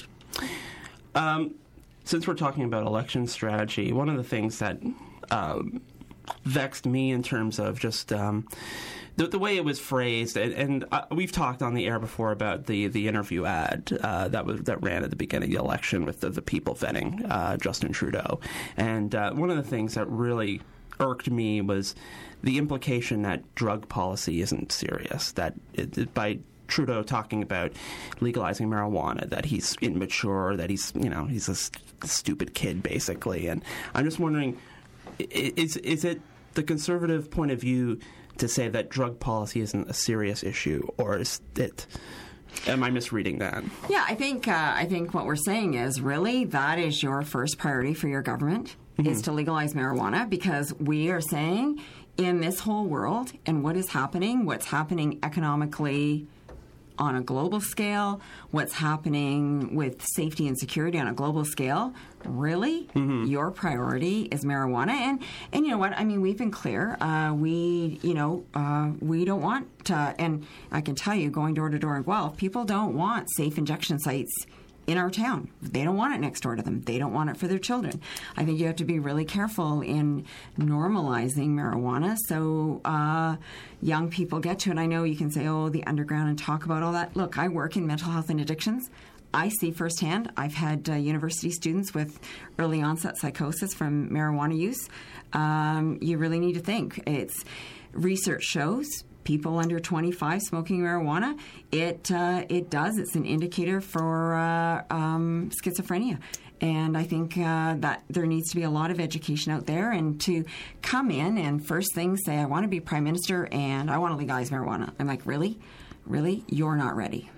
Um, since we're talking about election strategy, one of the things that um, vexed me in terms of just um, the, the way it was phrased, and, and uh, we've talked on the air before about the, the interview ad uh, that was that ran at the beginning of the election with the, the people vetting uh, Justin Trudeau, and uh, one of the things that really irked me was the implication that drug policy isn't serious, that it, it, by Trudeau talking about legalizing marijuana, that he's immature, that he's, you know, he's a st- stupid kid, basically. And I'm just wondering, i- is is it the conservative point of view to say that drug policy isn't a serious issue, or is it? Am I misreading that? Yeah, I think uh, I think what we're saying is really that is your first priority for your government is to legalize marijuana, because we are saying in this whole world and what is happening, what's happening economically on a global scale, what's happening with safety and security on a global scale, really, your priority is marijuana. And and you know what? I mean, we've been clear. Uh, we, you know, uh, we don't want, uh, and I can tell you, going door to door in Guelph, people don't want safe injection sites in our town. They don't want it next door to them. They don't want it for their children. I think you have to be really careful in normalizing marijuana so uh, young people get to it. I know you can say, oh, the underground, and talk about all that. Look, I work in mental health and addictions. I see firsthand. I've had uh, university students with early onset psychosis from marijuana use. Um, you really need to think. It's research shows people under twenty-five smoking marijuana, it uh, it does. It's an indicator for uh, um, schizophrenia. And I think uh, that there needs to be a lot of education out there, and to come in and first thing say, I want to be Prime Minister and I want to legalize marijuana. I'm like, really? Really? You're not ready.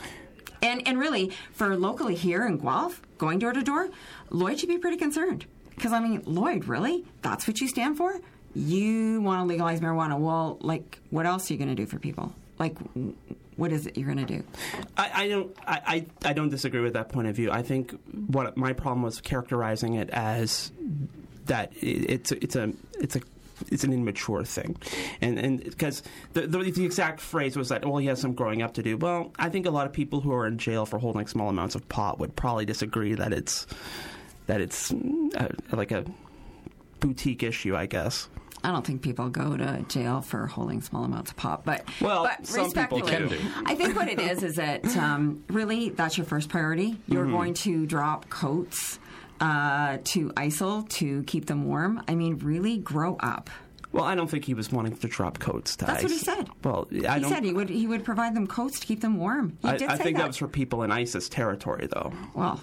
And and really, for locally here in Guelph, going door to door, Lloyd should be pretty concerned. Because, I mean, Lloyd, really? That's what you stand for? You want to legalize marijuana. Well, like, what else are you going to do for people? Like, what is it you're going to do? I, I don't. I, I I don't disagree with that point of view. I think what my problem was characterizing it as that it, it's a, it's a it's a it's an immature thing, and and because the, the the exact phrase was that, well, he has some growing up to do. Well, I think a lot of people who are in jail for holding small amounts of pot would probably disagree that it's that it's uh, like a boutique issue, I guess. I don't think people go to jail for holding small amounts of pot, but Well, but some people respectfully, can do. I think what it is is that um, really that's your first priority. You're Mm-hmm. going to drop coats uh, to I S I L to keep them warm. I mean, really grow up. Well, I don't think he was wanting to drop coats to That's what he ICE. said. Well, I He don't. said he would he would provide them coats to keep them warm. He I, did I say think that. that was for people in ISIS territory, though. Well,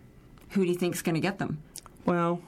who do you think's going to get them? Well,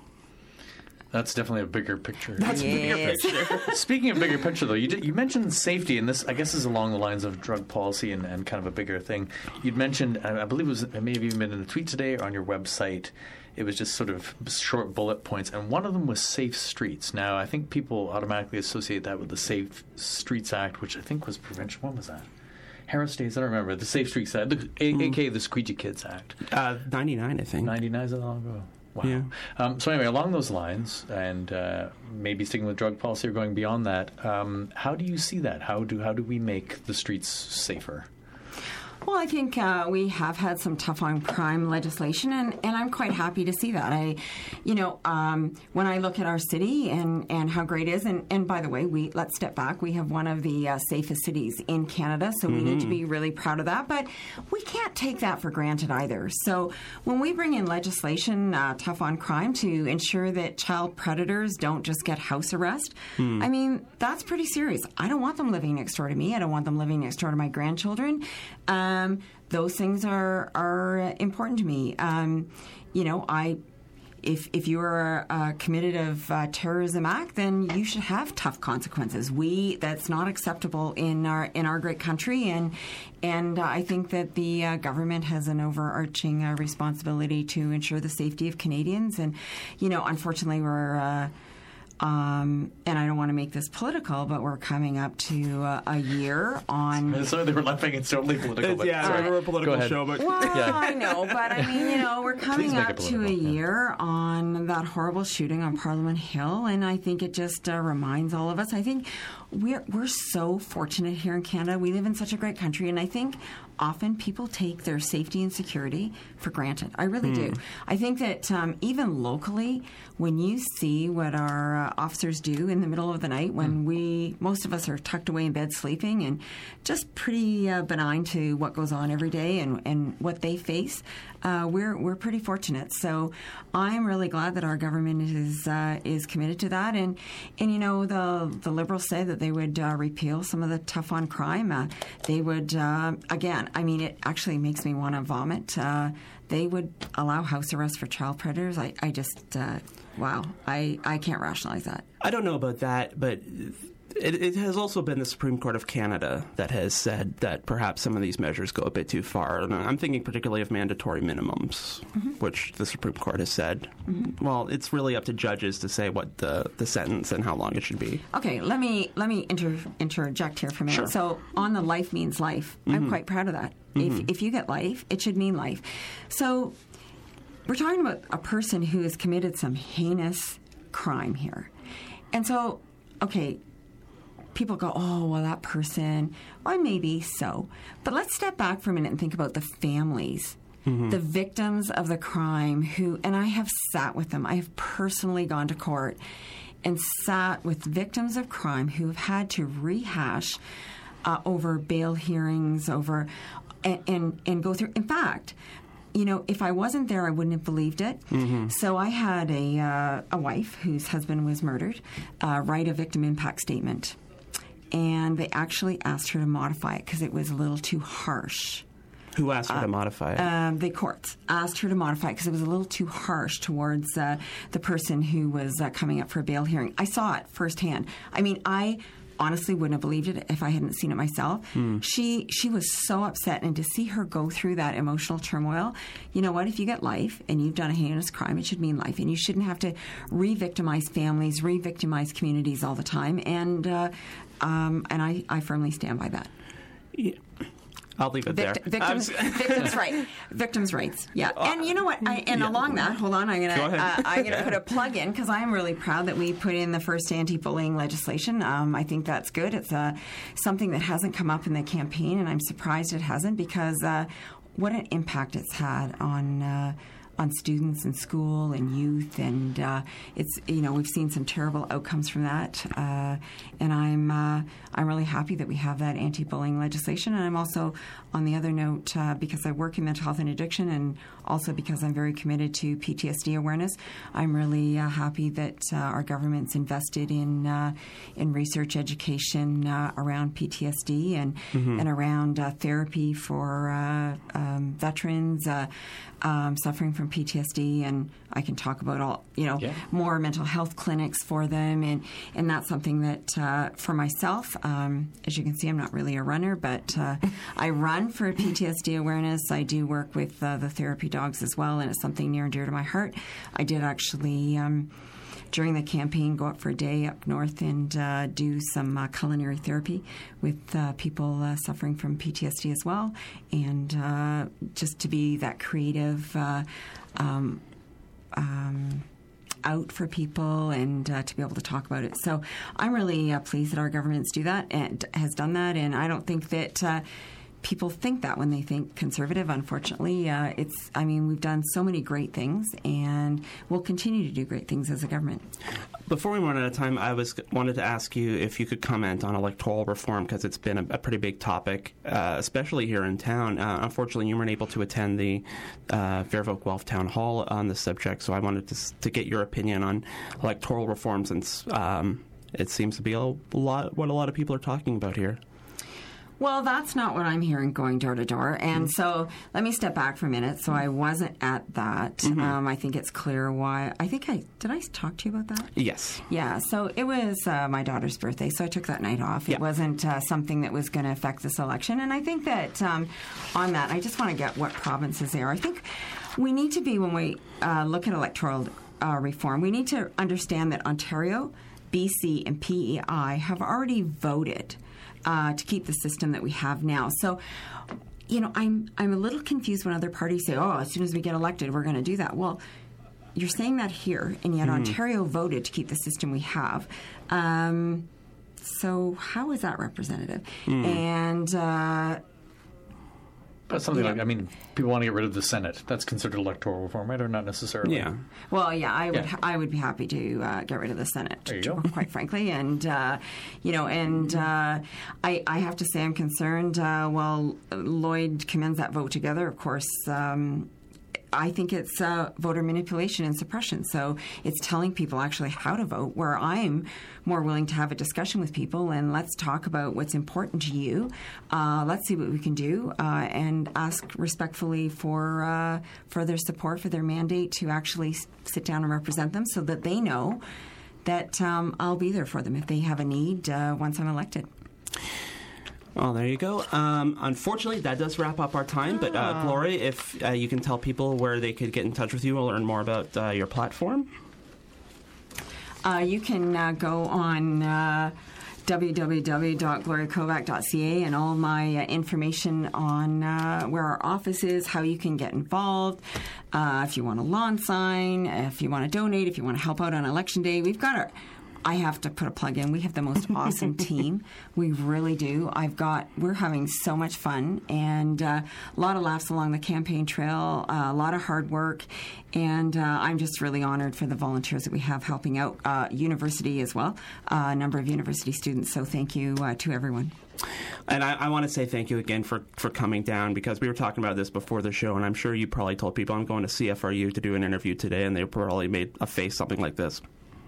That's definitely a bigger picture. that's a bigger Yes. picture. Speaking of bigger picture, though, you did, you mentioned safety, and this, I guess, is along the lines of drug policy and, and kind of a bigger thing. You'd mentioned, I I believe it was, it may have even been in a tweet today or on your website, it was just sort of short bullet points, and one of them was safe streets. Now, I think people automatically associate that with the Safe Streets Act, which I think was prevention. When was that? Harris Days, I don't remember. The Safe Streets Act, the, a, Mm. a k a the Squeegee Kids Act. Uh, ninety-nine, I think. ninety-nine, is that long ago? Wow. Yeah. Um, so anyway, along those lines, and uh, maybe sticking with drug policy or going beyond that, um, how do you see that? How do how do we make the streets safer? Well, I think uh, we have had some tough on crime legislation, and, and I'm quite happy to see that. I, you know, um, when I look at our city and, and how great it is, and, and by the way, we let's step back. We have one of the uh, safest cities in Canada, so we need to be really proud of that. But we can't take that for granted either. So when we bring in legislation uh, tough on crime to ensure that child predators don't just get house arrest, I mean, that's pretty serious. I don't want them living next door to me. I don't want them living next door to my grandchildren. Um, those things are are important to me. Um, you know, I if if you are uh, committed of uh, terrorism act, then you should have tough consequences. We that's not acceptable in our in our great country, and and uh, I think that the uh, government has an overarching uh, responsibility to ensure the safety of Canadians. And you know, unfortunately, we're uh, Um, and I don't want to make this political, but we're coming up to uh, a year on. Sorry, they were laughing. It's totally political. But yeah, sorry. we're a political show, but Well, Yeah. I know, but I mean, you know, we're coming Please make up it to a political, yeah. year on that horrible shooting on Parliament Hill, and I think it just uh, reminds all of us. I think we're we're so fortunate here in Canada. We live in such a great country, and I think often people take their safety and security for granted. I really do. I think that um, even locally, when you see what our uh, officers do in the middle of the night, when we, most of us are tucked away in bed sleeping and just pretty uh, benign to what goes on every day and, and what they face, uh, we're we're pretty fortunate. So I'm really glad that our government is uh, is committed to that. And and you know, the the Liberals said that they would uh, repeal some of the tough on crime. Uh, they would uh, again. I mean, it actually makes me want to vomit. Uh, they would allow house arrest for child predators. I, I just, uh, wow, I, I can't rationalize that. I don't know about that, but it, it has also been the Supreme Court of Canada that has said that perhaps some of these measures go a bit too far. And I'm thinking particularly of mandatory minimums, mm-hmm. which the Supreme Court has said. Mm-hmm. Well, it's really up to judges to say what the, the sentence and how long it should be. Okay, let me let me inter, interject here for a minute. Sure. So on the life means life, mm-hmm. I'm quite proud of that. Mm-hmm. If if you get life, it should mean life. So we're talking about a person who has committed some heinous crime here. And so, okay, people go, oh, well, that person, well, maybe so. But let's step back for a minute and think about the families, mm-hmm. the victims of the crime who, and I have sat with them. I have personally gone to court and sat with victims of crime who have had to rehash uh, over bail hearings, over, and, and, and go through. In fact, you know, if I wasn't there, I wouldn't have believed it. Mm-hmm. So I had a uh, a wife whose husband was murdered uh, write a victim impact statement. And they actually asked her to modify it because it was a little too harsh. Who asked her uh, to modify it? Um, the courts asked her to modify it because it was a little too harsh towards uh, the person who was uh, coming up for a bail hearing. I saw it firsthand. I mean, I honestly wouldn't have believed it if I hadn't seen it myself. Mm. She she was so upset, and to see her go through that emotional turmoil, you know what? If you get life and you've done a heinous crime, it should mean life, and you shouldn't have to re-victimize families, re-victimize communities all the time. And uh, um, and I, I firmly stand by that. Yeah. I'll leave it Vict- there. Victims, victims' right, victims' rights. Yeah, and you know what? I, and Yeah. along that, hold on, I'm gonna Go ahead. uh, I'm gonna put a plug in because I am really proud that we put in the first anti-bullying legislation. Um, I think that's good. It's uh, something that hasn't come up in the campaign, and I'm surprised it hasn't because uh, what an impact it's had on. Uh, on students in school and youth, and uh, it's you know we've seen some terrible outcomes from that, uh, and I'm uh, I'm really happy that we have that anti-bullying legislation. And I'm also, on the other note, uh, because I work in mental health and addiction, and also because I'm very committed to P T S D awareness, I'm really uh, happy that uh, our government's invested in uh, in research education uh, around P T S D and mm-hmm. and around uh, therapy for uh, um, veterans uh, um, suffering from P T S D, and I can talk about all, you know, yeah. more mental health clinics for them, and, and that's something that uh, for myself, um, as you can see, I'm not really a runner, but uh, I run for P T S D awareness. I do work with uh, the therapy dogs as well, and it's something near and dear to my heart. I did actually, um, during the campaign, go up for a day up north and uh, do some uh, culinary therapy with uh, people uh, suffering from P T S D as well, and uh, just to be that creative uh, um, um, out for people and uh, to be able to talk about it. So I'm really uh, pleased that our governments do that and has done that, and I don't think that uh, people think that when they think conservative. Unfortunately, uh, it's. I mean, we've done so many great things, and we'll continue to do great things as a government. Before we run out of time, I was wanted to ask you if you could comment on electoral reform, because it's been a, a pretty big topic, uh, especially here in town. Uh, unfortunately, you weren't able to attend the uh, Fairvoke Guelph Town Hall on this subject, so I wanted to, to get your opinion on electoral reform, since um, it seems to be a lot what a lot of people are talking about here. Well, that's not what I'm hearing going door to door. And mm. so let me step back for a minute. So I wasn't at that. Mm-hmm. Um, I think it's clear why. I think I, did I talk to you about that? Yes. Yeah. So it was uh, my daughter's birthday, so I took that night off. It yeah. wasn't uh, something that was going to affect this election. And I think that um, on that, I just want to get what provinces they are. I think we need to be, when we uh, look at electoral uh, reform, we need to understand that Ontario, B C, and P E I have already voted Uh, to keep the system that we have now. So, you know, I'm I'm a little confused when other parties say, oh, as soon as we get elected, we're going to do that. Well, you're saying that here, and yet mm-hmm. Ontario voted to keep the system we have. Um, so how is that representative? Mm. And... Uh, But something yeah. like, I mean, people want to get rid of the Senate. That's considered electoral reform, right? Or not necessarily? Yeah. Well, yeah, I would Yeah. I would be happy to uh, get rid of the Senate, There you to- go. quite frankly. And, uh, you know, and uh, I, I have to say I'm concerned. Uh, while Lloyd commends that vote together, of course, um, I think it's uh, voter manipulation and suppression. So it's telling people actually how to vote, where I'm more willing to have a discussion with people and let's talk about what's important to you. Uh, let's see what we can do uh, and ask respectfully for, uh, for their support, for their mandate to actually s- sit down and represent them so that they know that um, I'll be there for them if they have a need uh, once I'm elected. Well, there you go. Um, unfortunately, that does wrap up our time. But, uh, Gloria, if uh, you can tell people where they could get in touch with you or learn more about uh, your platform. Uh, you can uh, go on uh, w w w dot gloria kovac dot c a and all my uh, information on uh, where our office is, how you can get involved, uh, if you want a lawn sign, if you want to donate, if you want to help out on Election Day. We've got our... I have to put a plug in. We have the most awesome team. We really do. I've got, we're having so much fun and uh, a lot of laughs along the campaign trail, uh, a lot of hard work. And uh, I'm just really honored for the volunteers that we have helping out. Uh, university as well, uh, a number of university students. So thank you uh, to everyone. And I, I want to say thank you again for, for coming down, because we were talking about this before the show, and I'm sure you probably told people I'm going to C F R U to do an interview today, and they probably made a face something like this.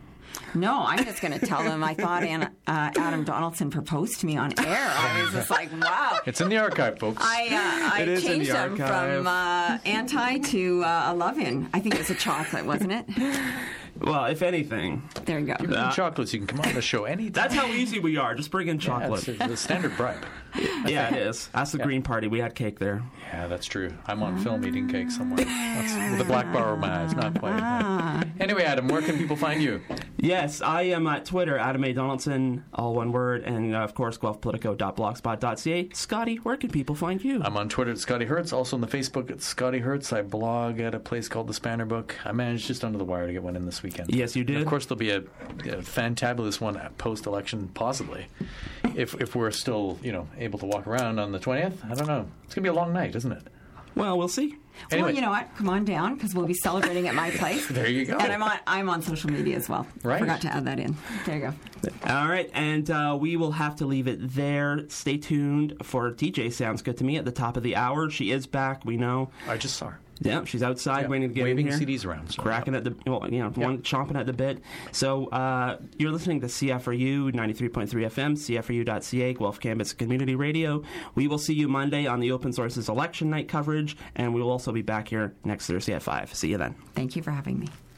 No, I'm just going to tell them I thought Anna, uh, Adam Donaldson proposed to me on air. I was just like, wow. It's in the archive, folks. I, uh, I It is in changed the them archive. from uh, anti to uh, a love-in. I think it was a chocolate, wasn't it? Well, if anything, There you go. Give me Uh, chocolates. You can come on the show anytime. that's how easy we are. Just bring in Yeah, chocolate. it's the standard bribe. Yeah, it is. That's the Green Party. We had cake there. Yeah, that's true. I'm on film eating cake somewhere. That's with a black bar over my eyes. Not quite. Ah. Anyway, Adam, where can people find you? Yes, I am at Twitter, Adam A. Donaldson, all one word, and uh, of course, guelph politico dot blogspot dot c a. Scotty, where can people find you? I'm on Twitter at Scotty Hertz, also on the Facebook at Scotty Hertz. I blog at a place called the Spanner Book. I managed just under the wire to get one in this weekend. Yes, you did. And of course, there'll be a, a fantabulous one post-election, possibly, if if we're still, you know, able to walk around on the twentieth. I don't know. It's going to be a long night, isn't it? Well, we'll see. Anyway. Well, you know what? Come on down because we'll be celebrating at my place. There you go. And I'm on I'm on social media as well. Right. Forgot to add that in. There you go. All right, and uh, we will have to leave it there. Stay tuned for D J Sounds Good to Me at the top of the hour. She is back, we know. I just saw her. Yeah, she's outside Yeah, waiting to get waving in here. C Ds around. So Cracking at the, well, you know, one chomping at the bit. So uh, you're listening to C F R U ninety-three point three F M, C F R U dot C A, Guelph Campus Community Radio. We will see you Monday on the Open Sources election night coverage, and we will also be back here next Thursday at five. See you then. Thank you for having me.